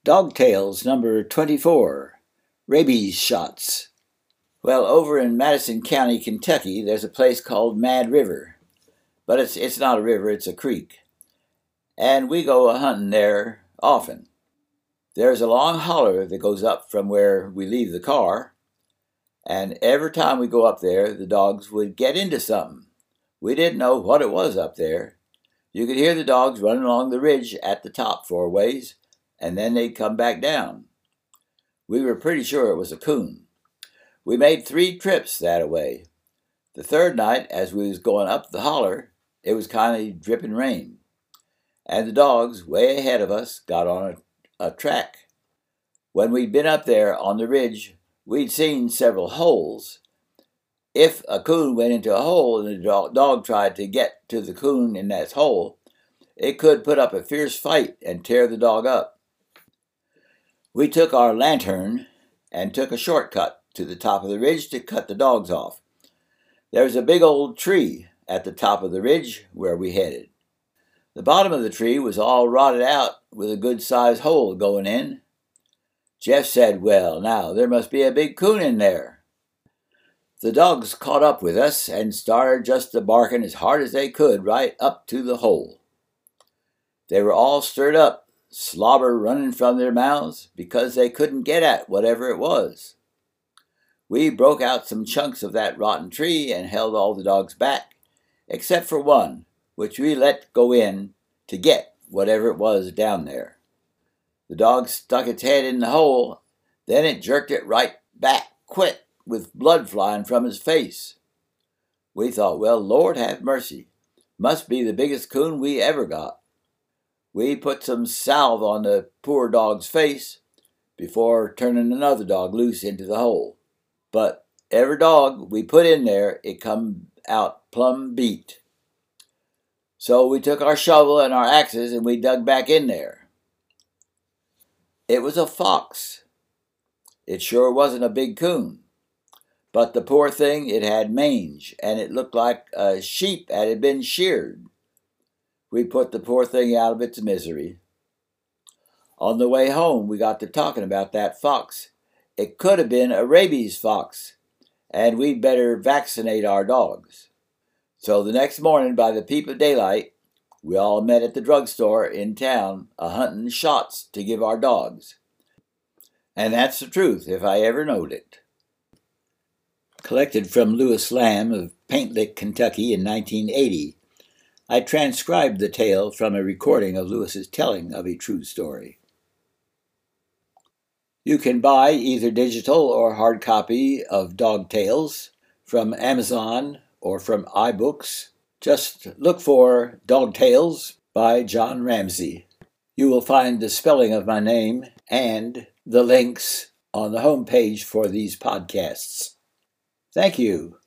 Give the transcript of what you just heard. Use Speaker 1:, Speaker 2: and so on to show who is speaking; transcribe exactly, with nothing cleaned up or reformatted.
Speaker 1: Dog Tales number twenty-four, Rabies Shots. Well, over in Madison County, Kentucky, there's a place called Mad River. But it's it's not a river, it's a creek. And we go a-hunting there often. There's a long holler that goes up from where we leave the car. And every time we go up there, the dogs would get into something. We didn't know what it was up there. You could hear the dogs running along the ridge at the top for a ways, and then they'd come back down. We were pretty sure it was a coon. We made three trips that way. The third night, as we was going up the holler, it was kind of dripping rain. And the dogs, way ahead of us, got on a, a track. When we'd been up there on the ridge, we'd seen several holes. If a coon went into a hole and the dog, dog tried to get to the coon in that hole, it could put up a fierce fight and tear the dog up. We took our lantern and took a shortcut to the top of the ridge to cut the dogs off. There was a big old tree at the top of the ridge where we headed. The bottom of the tree was all rotted out with a good-sized hole going in. Jeff said, "Well, now, there must be a big coon in there." The dogs caught up with us and started just barking as hard as they could right up to the hole. They were all stirred up, slobber running from their mouths because they couldn't get at whatever it was. We broke out some chunks of that rotten tree and held all the dogs back, except for one, which we let go in to get whatever it was down there. The dog stuck its head in the hole, then it jerked it right back quick with blood flying from his face. We thought, well, Lord have mercy, must be the biggest coon we ever got. We put some salve on the poor dog's face before turning another dog loose into the hole. But every dog we put in there, it come out plumb beat. So we took our shovel and our axes and we dug back in there. It was a fox. It sure wasn't a big coon. But the poor thing, it had mange, and it looked like a sheep that had been sheared. We put the poor thing out of its misery. On the way home, we got to talking about that fox. It could have been a rabies fox, and we'd better vaccinate our dogs. So the next morning, by the peep of daylight, we all met at the drugstore in town a-hunting shots to give our dogs. And that's the truth, if I ever knowed it. Collected from Lewis Lamb of Paint Lick, Kentucky in nineteen eighty. I transcribed the tale from a recording of Lewis's telling of a true story. You can buy either digital or hard copy of Dog Tales from Amazon or from iBooks. Just look for Dog Tales by John Ramsey. You will find the spelling of my name and the links on the homepage for these podcasts. Thank you.